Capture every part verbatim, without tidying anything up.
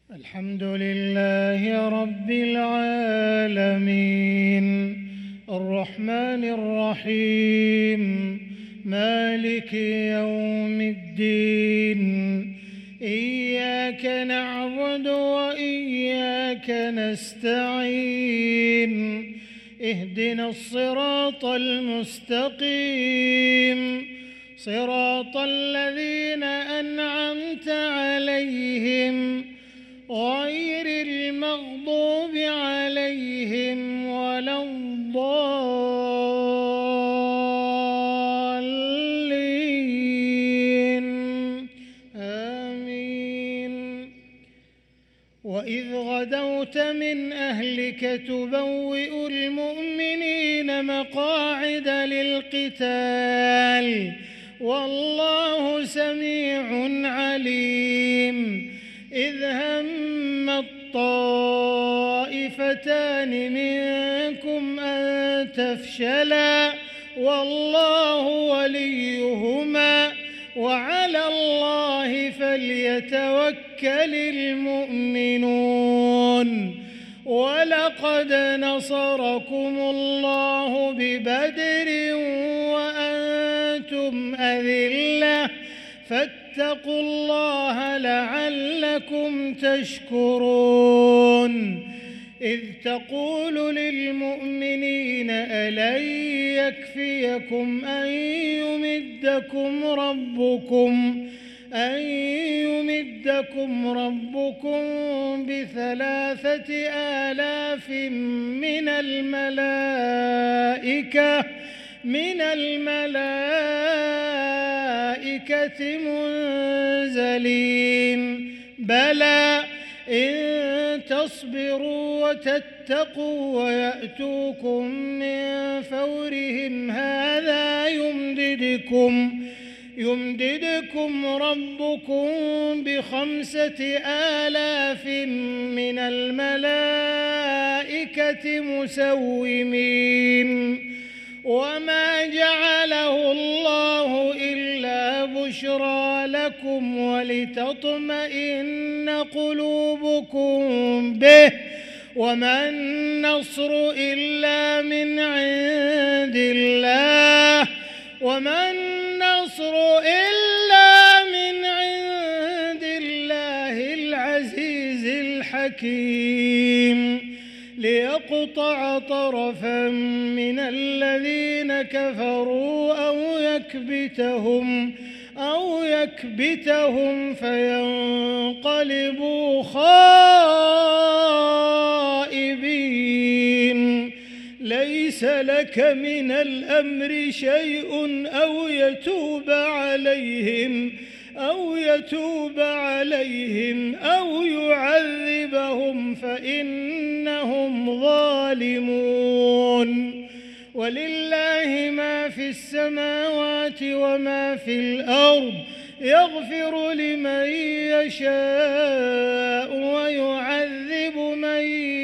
الحمد لله رب العالمين الرحمن الرحيم مالك يوم الدين إياك نعبد وإياك نستعين اهدنا الصراط المستقيم صراط الذين أنعمت عليهم غير المغضوب عليهم ولا الضالين آمين. وإذ غدوت من أهلك تبوئ المؤمنين مقاعد للقتال والله سميع عليم. إذ هم الطائفتان منكم أن تفشلا والله وليهما وعلى الله فليتوكل المؤمنون. ولقد نصركم الله ببدر وأنتم أذلة فاتقوا الله لعلكم تشكرون. إذ تقول للمؤمنين ألن يكفيكم أن يمدكم ربكم أن يمدكم ربكم بثلاثة آلاف من الملائكة من الملائكة منزلين بلى إن تصبروا وتتقوا ويأتوكم من فورهم هذا يمددكم يمددكم ربكم بخمسة آلاف من الملائكة مسومين. وما جعله الله إلا بشرى لكم ولتطمئن قلوبكم به وما النصر إلا من عند الله وما النصر إلا من عند الله العزيز الحكيم. ليقطع طرفا من الذين كفروا أو يكبتهم أو يكبتهم فينقلبوا خائبين. ليس لك من الأمر شيء أو يتوب عليهم أو يتوب عليهم أو يعذبهم فإنهم ظالمون. ولله ما في السماوات وما في الأرض يغفر لمن يشاء ويعذب من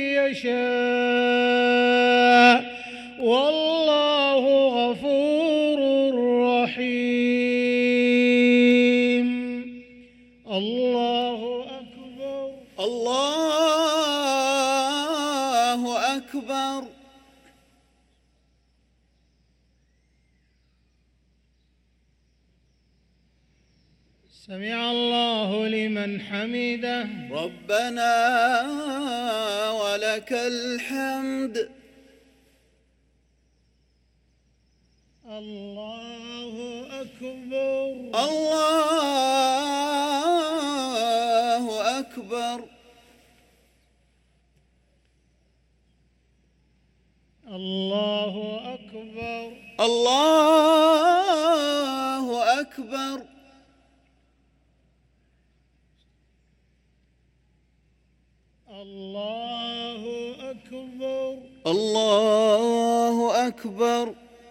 يشاء والله غفور رحيم. الله أكبر الله أكبر. سمع الله لمن حمده ربنا ولك الحمد. الله أكبر الله أكبر. الله أكبر الله أكبر. الله أكبر الله أكبر.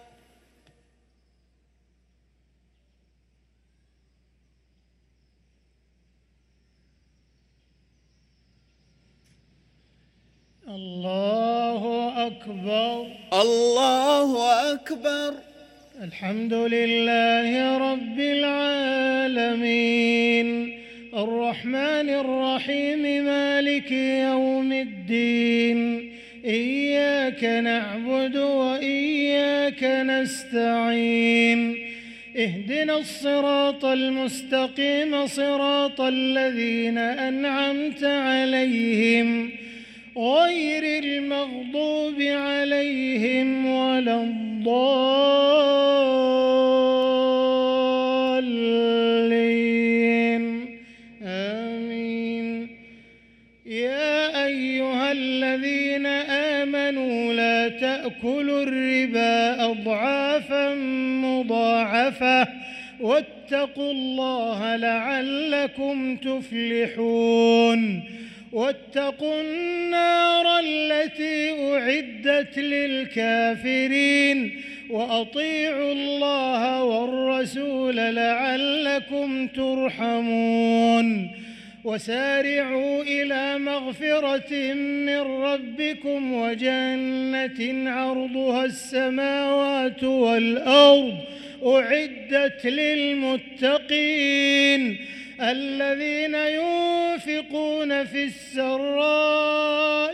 الله أكبر الله أكبر. الحمد لله رب العالمين الرحمن الرحيم مالك يوم الدين إياك نعبد وإياك نستعين اهدنا الصراط المستقيم صراط الذين أنعمت عليهم غير المغضوب عليهم ولا الضالين آمين. يا أيها الذين آمنوا لا تأكلوا الربا أضعافا مضاعفة واتقوا الله لعلكم تفلحون. واتقوا النار التي أعدت للكافرين وأطيعوا الله والرسول لعلكم ترحمون. وسارعوا إلى مغفرة من ربكم وجنة عرضها السماوات والأرض أعدت للمتقين الذين ينفقون في السراء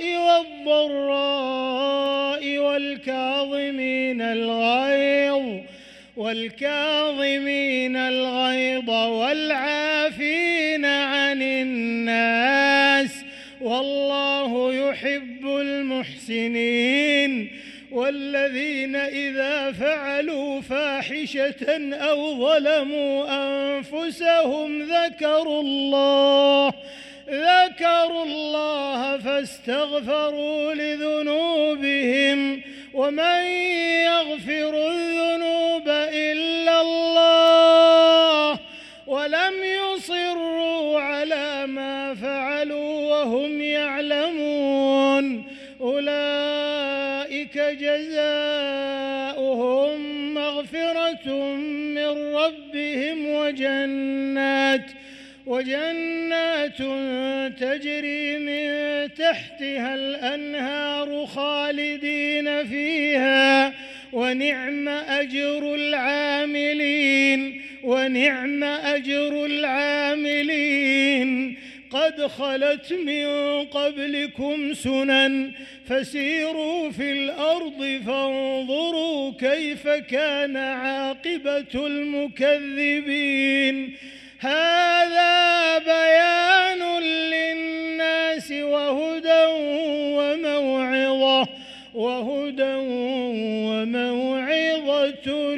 والضراء والكاظمين الغيظ والكاظمين الغيظ والعافين عن الناس والله يحب المحسنين. والذين إذا فعلوا فاحشة أو ظلموا أنفسهم ذكروا الله ذكروا الله فاستغفروا لذنوبهم ومن يغفر الذنوب إلا الله ولم يصروا على ما فعلوا وهم يعلمون أولئك جزاؤهم مغفرة من ربهم وجنات وجنات تجري من تحتها الأنهار خالدين فيها ونعم أجر العاملين ونعم أجر العاملين. قد خلت من قبلكم سنن فسيروا في الأرض فانظروا كيف كان عاقبة المكذبين. هذا بيان للناس وهدى وموعظة وهدى وموعظة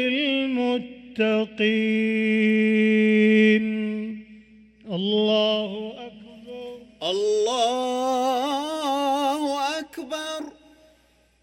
للمتقين. الله أكبر الله أكبر.